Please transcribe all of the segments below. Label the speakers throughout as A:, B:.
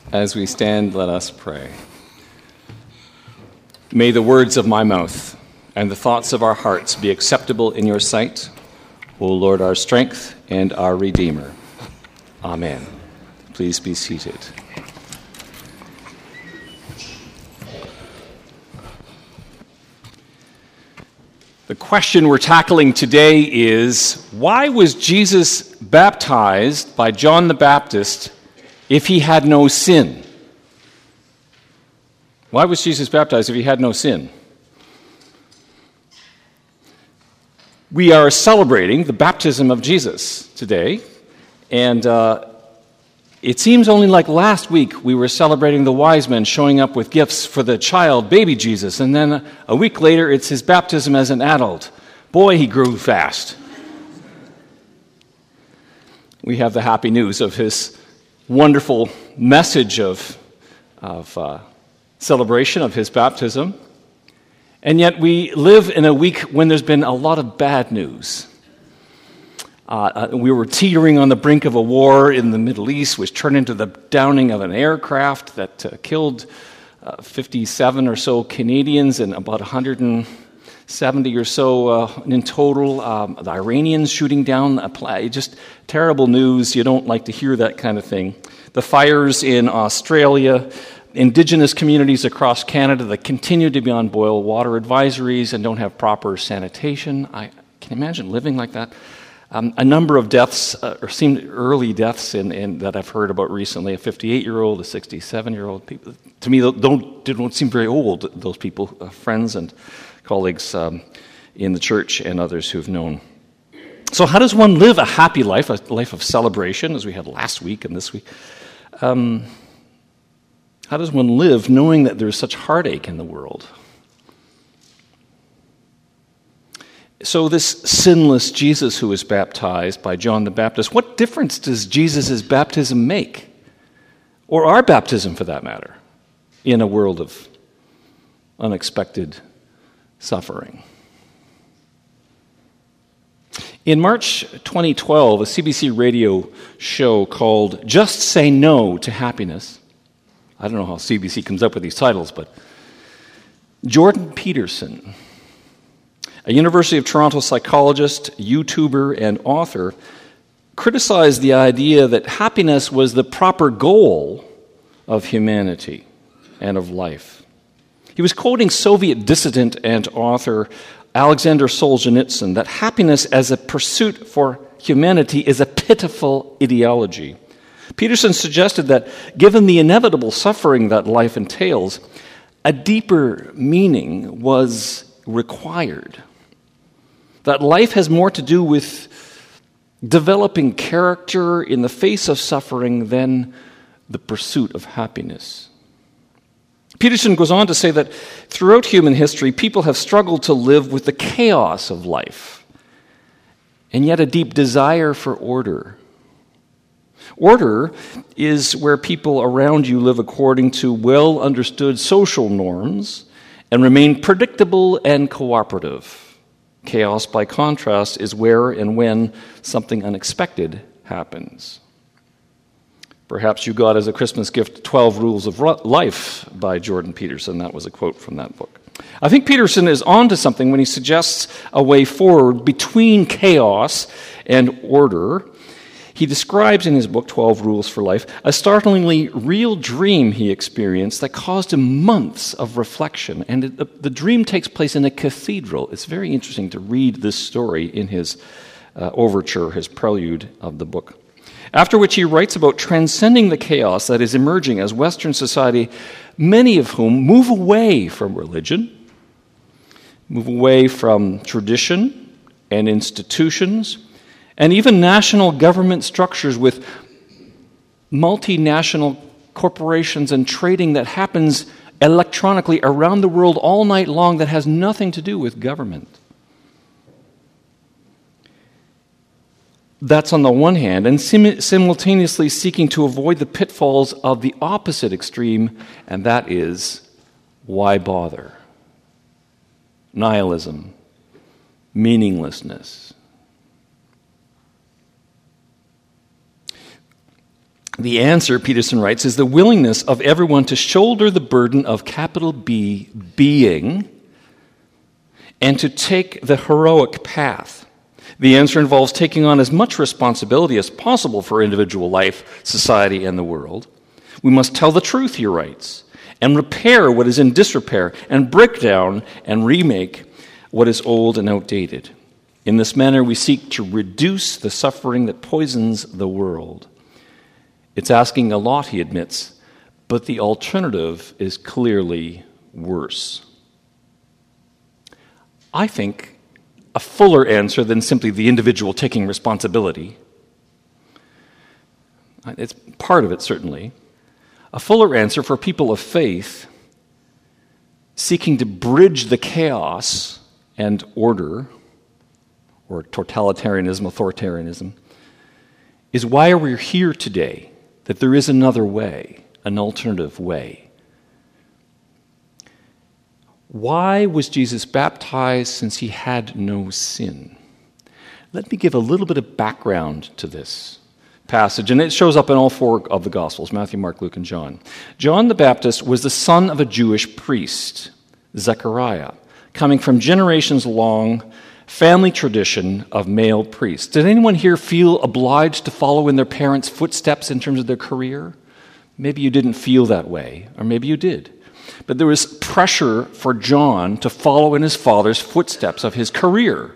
A: As we stand, let us pray. May the words of my mouth and the thoughts of our hearts be acceptable in your sight, O Lord, our strength and our Redeemer. Amen. Please be seated. The question we're tackling today is, why was Jesus baptized by John the Baptist if he had no sin? Why was Jesus baptized if he had no sin? We are celebrating the baptism of Jesus today, and it seems only like last week we were celebrating the wise men showing up with gifts for the child, baby Jesus, and then a week later it's his baptism as an adult. Boy, he grew fast. We have the happy news of his wonderful message of celebration of his baptism, and yet we live in a week when there's been a lot of bad news. We were teetering on the brink of a war in the Middle East, which turned into the downing of an aircraft that killed 57 or so Canadians and about 170 or so in total. The Iranians shooting down a plane. Just terrible news. You don't like to hear that kind of thing. The fires in Australia, Indigenous communities across Canada that continue to be on boil water advisories and don't have proper sanitation. I can imagine living like that. A number of deaths, or seemed early deaths that I've heard about recently, a 58-year-old, a 67-year-old. People, to me, don't seem very old, those people, friends and colleagues in the church and others who've known. So how does one live a happy life, a life of celebration, as we had last week and this week? How does one live knowing that there's such heartache in the world? So this sinless Jesus who was baptized by John the Baptist, what difference does Jesus' baptism make? Or our baptism, for that matter, in a world of unexpected suffering? In March 2012, a CBC radio show called Just Say No to Happiness, I don't know how CBC comes up with these titles, but Jordan Peterson, a University of Toronto psychologist, YouTuber, and author, criticized the idea that happiness was the proper goal of humanity and of life. He was quoting Soviet dissident and author Alexander Solzhenitsyn that happiness as a pursuit for humanity is a pitiful ideology. Peterson suggested that, given the inevitable suffering that life entails, a deeper meaning was required. That life has more to do with developing character in the face of suffering than the pursuit of happiness. Peterson goes on to say that throughout human history, people have struggled to live with the chaos of life, and yet a deep desire for order. Order is where people around you live according to well-understood social norms and remain predictable and cooperative. Chaos, by contrast, is where and when something unexpected happens. Perhaps you got as a Christmas gift 12 Rules of Life by Jordan Peterson. That was a quote from that book. I think Peterson is on to something when he suggests a way forward between chaos and order. He describes in his book, 12 Rules for Life, a startlingly real dream he experienced that caused him months of reflection. And the dream takes place in a cathedral. It's very interesting to read this story in his overture, his prelude of the book. After which he writes about transcending the chaos that is emerging as Western society, many of whom move away from religion, move away from tradition and institutions, and even national government structures with multinational corporations and trading that happens electronically around the world all night long that has nothing to do with government. That's on the one hand, and simultaneously seeking to avoid the pitfalls of the opposite extreme, and that is, why bother? Nihilism, meaninglessness. The answer, Peterson writes, is the willingness of everyone to shoulder the burden of capital B, being, and to take the heroic path. The answer involves taking on as much responsibility as possible for individual life, society, and the world. We must tell the truth, he writes, and repair what is in disrepair, and break down and remake what is old and outdated. In this manner, we seek to reduce the suffering that poisons the world. It's asking a lot, he admits, but the alternative is clearly worse. I think a fuller answer than simply the individual taking responsibility, it's part of it certainly, a fuller answer for people of faith seeking to bridge the chaos and order, or totalitarianism, authoritarianism, is why we're here today, that there is another way, an alternative way. Why was Jesus baptized since he had no sin? Let me give a little bit of background to this passage, and it shows up in all four of the Gospels, Matthew, Mark, Luke, and John. John the Baptist was the son of a Jewish priest, Zechariah, coming from generations-long family tradition of male priests. Did anyone here feel obliged to follow in their parents' footsteps in terms of their career? Maybe you didn't feel that way, or maybe you did. But there was pressure for John to follow in his father's footsteps of his career.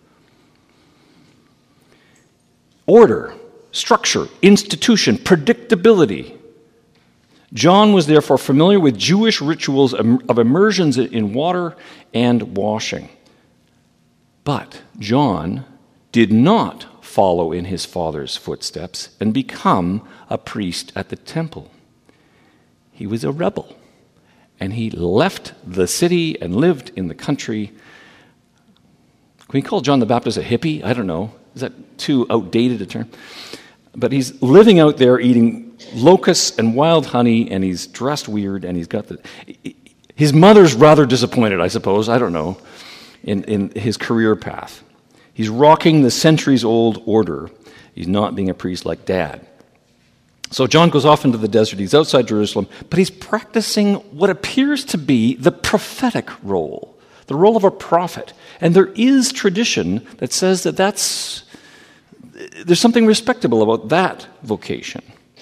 A: Order, structure, institution, predictability. John was therefore familiar with Jewish rituals of immersions in water and washing. But John did not follow in his father's footsteps and become a priest at the temple. He was a rebel, and he left the city and lived in the country. Can we call John the Baptist a hippie? I don't know. Is that too outdated a term? But he's living out there eating locusts and wild honey, and he's dressed weird, and he's got his mother's rather disappointed, I suppose, I don't know, in his career path. He's rocking the centuries-old order. He's not being a priest like Dad. So John goes off into the desert. He's outside Jerusalem, but he's practicing what appears to be the prophetic role, the role of a prophet. And there is tradition that says that there's something respectable about that vocation.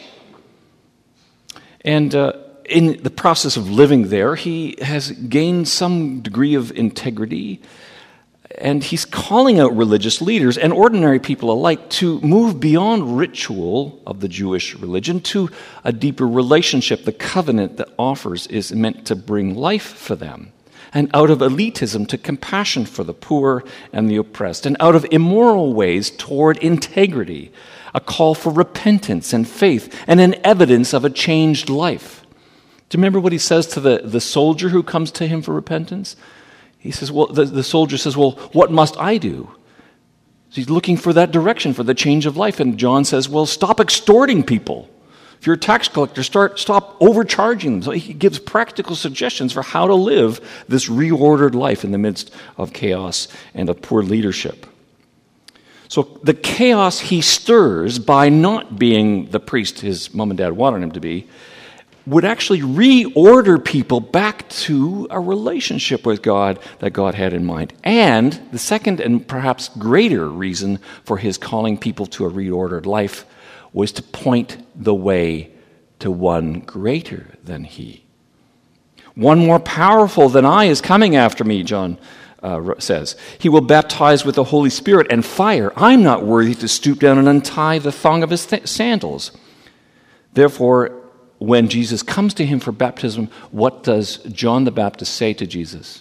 A: And in the process of living there, he has gained some degree of integrity, and he's calling out religious leaders and ordinary people alike to move beyond ritual of the Jewish religion to a deeper relationship. The covenant that offers is meant to bring life for them. And out of elitism to compassion for the poor and the oppressed, and out of immoral ways toward integrity, a call for repentance and faith, and an evidence of a changed life. Do you remember what he says to the soldier who comes to him for repentance? He says, well, the soldier says, well, what must I do? So he's looking for that direction, for the change of life. And John says, well, stop extorting people. If you're a tax collector, stop overcharging them. So he gives practical suggestions for how to live this reordered life in the midst of chaos and of poor leadership. So the chaos he stirs by not being the priest his mom and dad wanted him to be would actually reorder people back to a relationship with God that God had in mind. And the second and perhaps greater reason for his calling people to a reordered life was to point the way to one greater than he. One more powerful than I is coming after me, John says. He will baptize with the Holy Spirit and fire. I'm not worthy to stoop down and untie the thong of his sandals. Therefore, when Jesus comes to him for baptism, what does John the Baptist say to Jesus?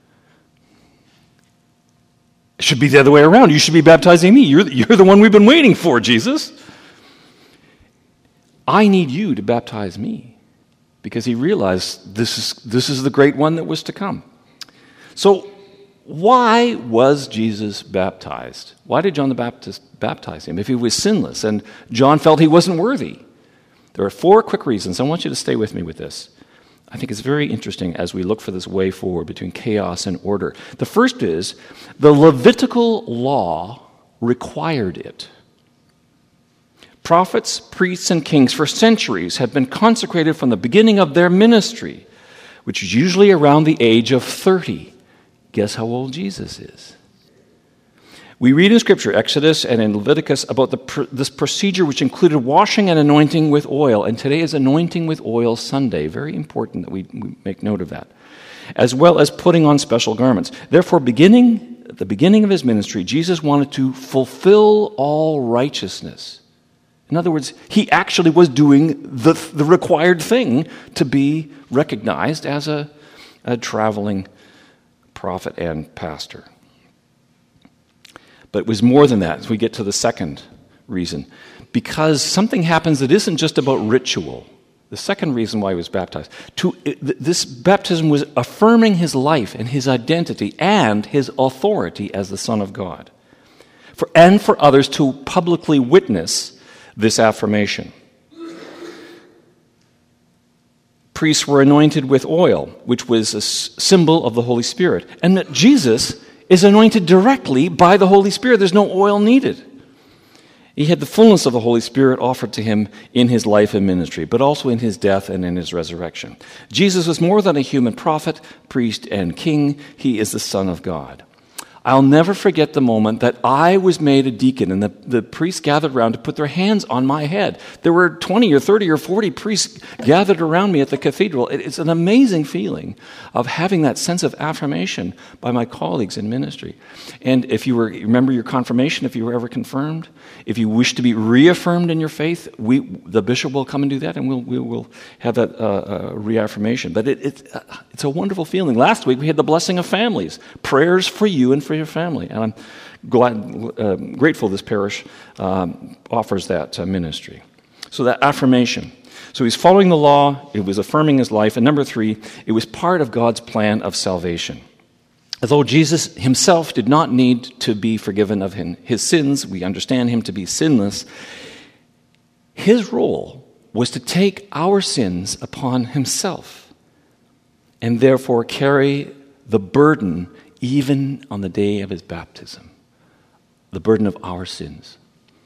A: It should be the other way around. You should be baptizing me. You're the one we've been waiting for, Jesus. I need you to baptize me, because he realized this is the great one that was to come. So why was Jesus baptized? Why did John the Baptist baptize him if he was sinless and John felt he wasn't worthy? There are 4 quick reasons. I want you to stay with me with this. I think it's very interesting as we look for this way forward between chaos and order. The first is the Levitical law required it. Prophets, priests, and kings for centuries had been consecrated from the beginning of their ministry, which is usually around the age of 30. Guess how old Jesus is? We read in Scripture, Exodus and in Leviticus, about this procedure which included washing and anointing with oil. And today is Anointing with Oil Sunday. Very important that we make note of that. As well as putting on special garments. Therefore, at the beginning of his ministry, Jesus wanted to fulfill all righteousness. In other words, he actually was doing the required thing to be recognized as a traveling prophet and pastor. But it was more than that as we get to the second reason. Because something happens that isn't just about ritual. The second reason why he was baptized. This baptism was affirming his life and his identity and his authority as the Son of God. And for others to publicly witness this affirmation. Priests were anointed with oil, which was a symbol of the Holy Spirit. And that Jesus is anointed directly by the Holy Spirit. There's no oil needed. He had the fullness of the Holy Spirit offered to him in his life and ministry, but also in his death and in his resurrection. Jesus was more than a human prophet, priest, and king. He is the Son of God. I'll never forget the moment that I was made a deacon and the priests gathered around to put their hands on my head. There were 20 or 30 or 40 priests gathered around me at the cathedral. It's an amazing feeling of having that sense of affirmation by my colleagues in ministry. And if you remember your confirmation, if you were ever confirmed, if you wish to be reaffirmed in your faith, the bishop will come and do that, and we'll have that reaffirmation. But it's a wonderful feeling. Last week we had the blessing of families, prayers for you and for your family, and I'm grateful this parish offers that ministry. So that affirmation. So he's following the law, it was affirming his life, and number 3, it was part of God's plan of salvation. Although Jesus himself did not need to be forgiven of his sins, we understand him to be sinless, his role was to take our sins upon himself and therefore carry the burden even on the day of his baptism, the burden of our sins.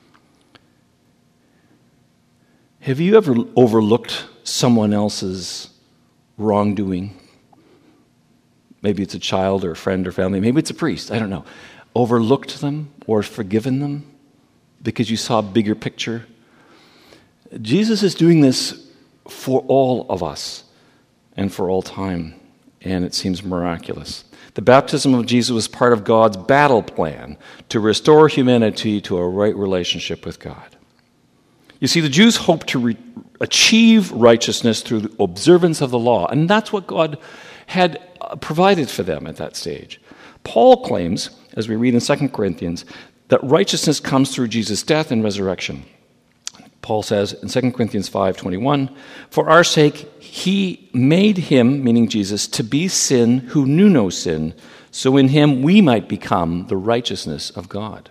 A: Have you ever overlooked someone else's wrongdoing? Maybe it's a child or a friend or family. Maybe it's a priest. I don't know. Overlooked them or forgiven them because you saw a bigger picture? Jesus is doing this for all of us and for all time, and it seems miraculous. The baptism of Jesus was part of God's battle plan to restore humanity to a right relationship with God. You see, the Jews hoped to achieve righteousness through the observance of the law, and that's what God had provided for them at that stage. Paul claims, as we read in 2 Corinthians, that righteousness comes through Jesus' death and resurrection. Paul says in 2 Corinthians 5:21, "For our sake he made him," meaning Jesus, "to be sin who knew no sin, so in him we might become the righteousness of God."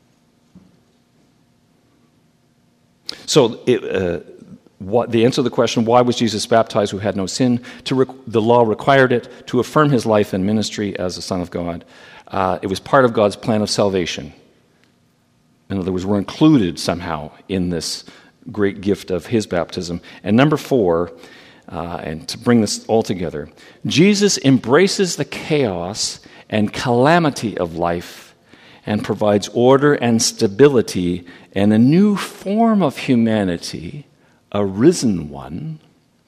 A: So the answer to the question, why was Jesus baptized who had no sin? The law required it to affirm his life and ministry as the Son of God. It was part of God's plan of salvation. In other words, we're included somehow in this great gift of his baptism. And number 4, and to bring this all together, Jesus embraces the chaos and calamity of life and provides order and stability and a new form of humanity, a risen one,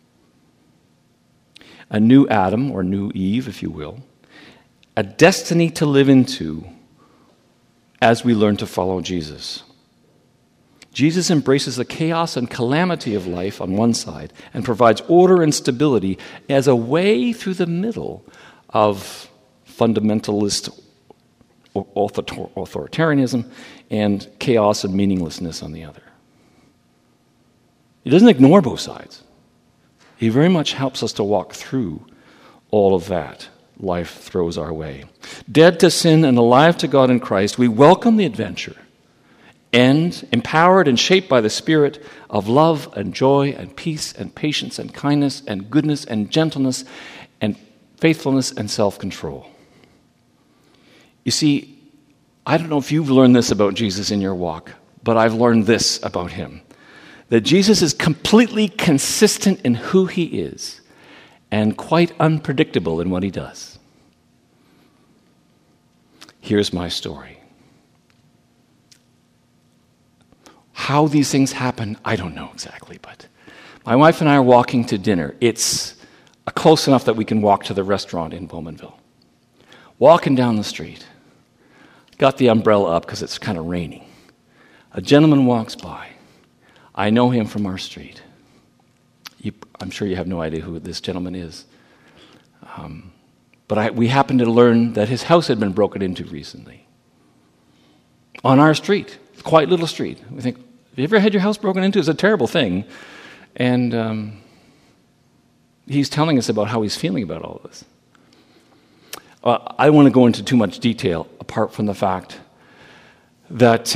A: a new Adam or new Eve, if you will, a destiny to live into as we learn to follow Jesus. Jesus embraces the chaos and calamity of life on one side and provides order and stability as a way through the middle of fundamentalist authoritarianism and chaos and meaninglessness on the other. He doesn't ignore both sides. He very much helps us to walk through all of that life throws our way. Dead to sin and alive to God in Christ, we welcome the adventure and empowered and shaped by the Spirit of love and joy and peace and patience and kindness and goodness and gentleness and faithfulness and self-control. You see, I don't know if you've learned this about Jesus in your walk, but I've learned this about him. that Jesus is completely consistent in who he is and quite unpredictable in what he does. Here's my story. How these things happen, I don't know exactly, but my wife and I are walking to dinner. It's close enough that we can walk to the restaurant in Bowmanville. Walking down the street. Got the umbrella up because it's kind of raining. A gentleman walks by. I know him from our street. I'm sure you have no idea who this gentleman is. But we happened to learn that his house had been broken into recently. On our street. Quite little street. We think, have you ever had your house broken into? It's a terrible thing. And he's telling us about how he's feeling about all of this. I don't want to go into too much detail apart from the fact that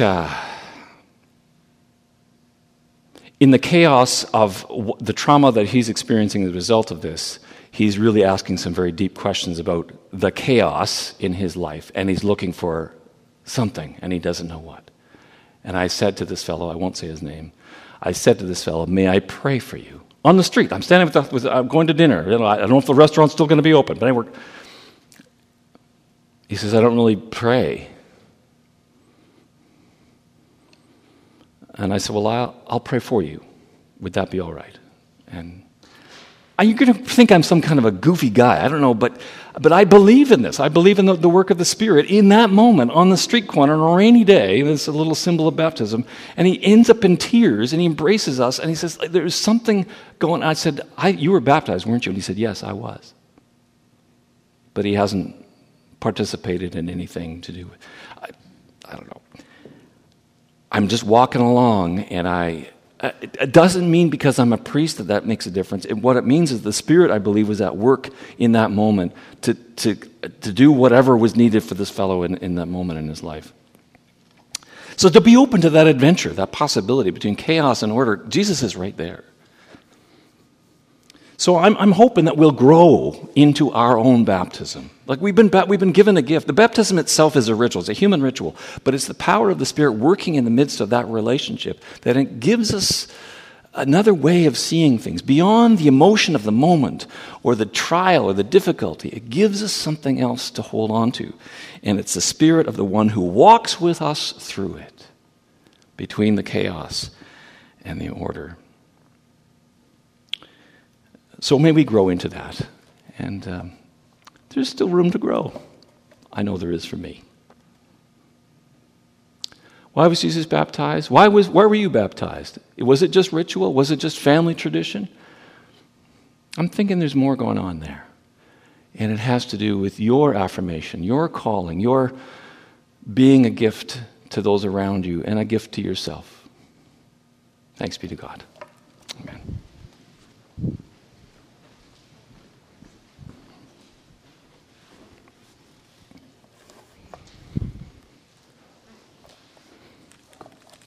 A: in the chaos of the trauma that he's experiencing as a result of this, he's really asking some very deep questions about the chaos in his life, and he's looking for something, and he doesn't know what. And I said to this fellow, I won't say his name, I said to this fellow, may I pray for you? On the street. I'm standing I'm going to dinner. I don't know if the restaurant's still going to be open, but anyway. He says, I don't really pray. And I said, well, I'll pray for you. Would that be all right? And you're going to think I'm some kind of a goofy guy. I don't know, but I believe in this. I believe in the work of the Spirit in that moment on the street corner on a rainy day. It's a little symbol of baptism. And he ends up in tears, and he embraces us, and he says, there's something going on. I said, you were baptized, weren't you? And he said, yes, I was. But he hasn't participated in anything to do with I don't know. I'm just walking along, and it doesn't mean because I'm a priest that makes a difference. What it means is the Spirit, I believe, was at work in that moment to do whatever was needed for this fellow in that moment in his life. So to be open to that adventure, that possibility between chaos and order, Jesus is right there. So I'm hoping that we'll grow into our own baptism. Like we've been given a gift. The baptism itself is a ritual. It's a human ritual. But it's the power of the Spirit working in the midst of that relationship that it gives us another way of seeing things. Beyond the emotion of the moment or the trial or the difficulty, it gives us something else to hold on to. And it's the Spirit of the one who walks with us through it, between the chaos and the order. So may we grow into that. And there's still room to grow. I know there is for me. Why was Jesus baptized? Where were you baptized? Was it just ritual? Was it just family tradition? I'm thinking there's more going on there. And it has to do with your affirmation, your calling, your being a gift to those around you and a gift to yourself. Thanks be to God. Amen.